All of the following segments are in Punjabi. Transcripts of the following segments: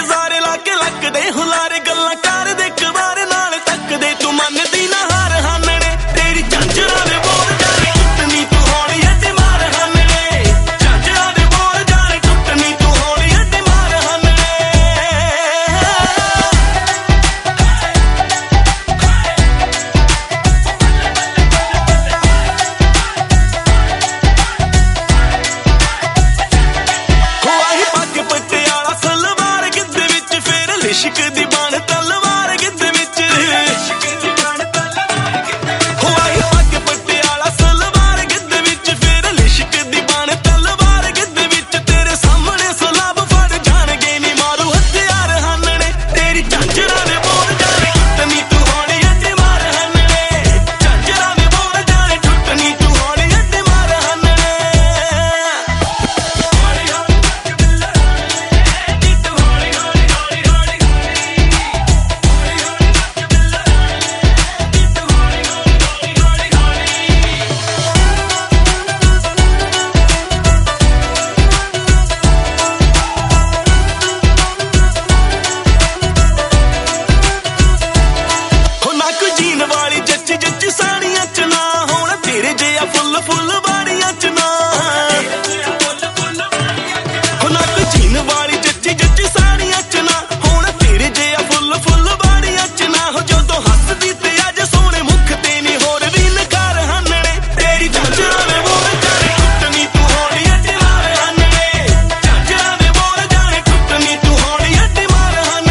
ਨਜ਼ਾਰੇ ਲਾ ਕੇ ਲੱਗਦੇ ਹੁਲਾਰੇ ਗੱਲਾਂ ਕਰਦੇ ਕਵਾਰੇ ਨਾਲ ਤੱਕਦੇ ਤੂੰ ਮੰਨਦੀ ਨਾ ਹਾਰ ਹਾਨਣੇ ਤੇਰੀ ਝਾਂਜਰਾਂ ਦੇ ਬੋਲ ਜਾਣੇ ਟੁੱਟਣੀ ਤੂੰ ਹੌਲੀ ਅੱਡੇ ਮਾਰ ਹਾਨਣੇ ਝਾਂਜਰਾਂ ਦੇ ਬੋਲ ਜਾਣੇ ਟੁੱਟਣੀ ਤੂੰ ਹੌਲੀ ਅੱਡੇ ਮਾਰ ਹਾਨਣੇ ਖੁਆਹੀ ਪੱਗ ਪਟਿਆਲਾ ਸਲਵਾਰ ਗਿੱਧੇ ਵਿੱਚ ਫੇਰ ਲਿਸ਼ਕ ਦੀ ਬਾਣ ਤਲਵਾਰ ਗਿੱਧੇ ਵਿੱਚ ਖੁਆਹੀ ਪੱਗ ਪਟਿਆਲਾ ਸਲਵਾਰ ਗਿੱਧੇ ਵਿੱਚ ਫੇਰ ਲਿਸ਼ਕ ਦੀ ਬਾਣ ਤਲਵਾਰ ਗਿੱਧੇ ਵਿੱਚ ਤੇਰੇ ਸਾਹਮਣੇ ਸਲਾਬ ਫੜ ਜਾਣਗੇ ਨੀ ਮਾਰੂ ਹਥਿਆਰ ਹਾਨਣੇ ਤੇਰੀ ਝਾਂਜਰਾਂ ਦੇ ਬੋਲ ਜਾਣੇ ਟੁੱਟਣੀ ਤੂੰ ਹੌਲੀ ਅੱਡੇ ਮਾਰ ਹਾਨਣੇ ਝਾਂਜਰਾਂ ਦੇ ਬੋਲ ਜਾਣੇ ਟੁੱਟਣੀ ਤੂੰ ਹੌਲੀ ਅੱਡੇ ਮਾਰ ਹਾਨਣੇ ਹੋ ਨੱਕ ਜੀਨ ਵਾਲੀ ਜੱਚ ਜੱਚ ਸਾੜੀਆਂ ਚ ਨਾ ਹੋਣ ਤੇਰੇ ਜਿਹਾ ਫੁੱਲ ਫੁੱਲ ਬਾੜੀਆਂ ਚ ਨਾ ਹੋ ਨੱਕ ਜੀਨ ਵਾਲੀ ਜੱਚ ਜੱਚ ਸਾੜੀਆਂ ਚ ਨਾ ਹੋਣ ਤੇਰੇ ਜਿਹਾ ਫੁੱਲ ਫੁੱਲ ਬਾੜੀਆਂ ਚ ਨਾ ਹੋ ਜਦੋਂ ਹੱਸਦੀ ਤੇ ਅੱਜ ਸੋਹਣੇ ਮੁਖ ਤੇ ਨੀ ਹੋਰ ਵੀ ਨਕਾਰ ਹਾਨਣੇ ਤੇਰੀ ਝਾਂਜਰਾਂ ਦੇ ਬੋਲ ਜਾਣੇ ਟੁੱਟਣੀ ਤੂੰ ਹੌਲੀ ਅੱਡੇ ਮਾਰ ਹਾਨਣੇ ਝਾਂਜਰਾਂ ਦੇ ਬੋਲ ਜਾਣੇ ਟੁੱਟਣੀ ਤੂੰ ਹੌਲੀ ਅੱਡੇ ਮਾਰ ਹਾਨਣੇ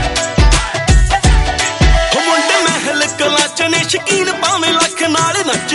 ਹੋ ਮੁੰਡੇ ਮਹਿਲ ਕਲਾਂ ਚ ਨੇ ਸ਼ਕੀਨ ਭਾਵੇਂ ਲੱਖ ਨਾਲ ਨੱਚ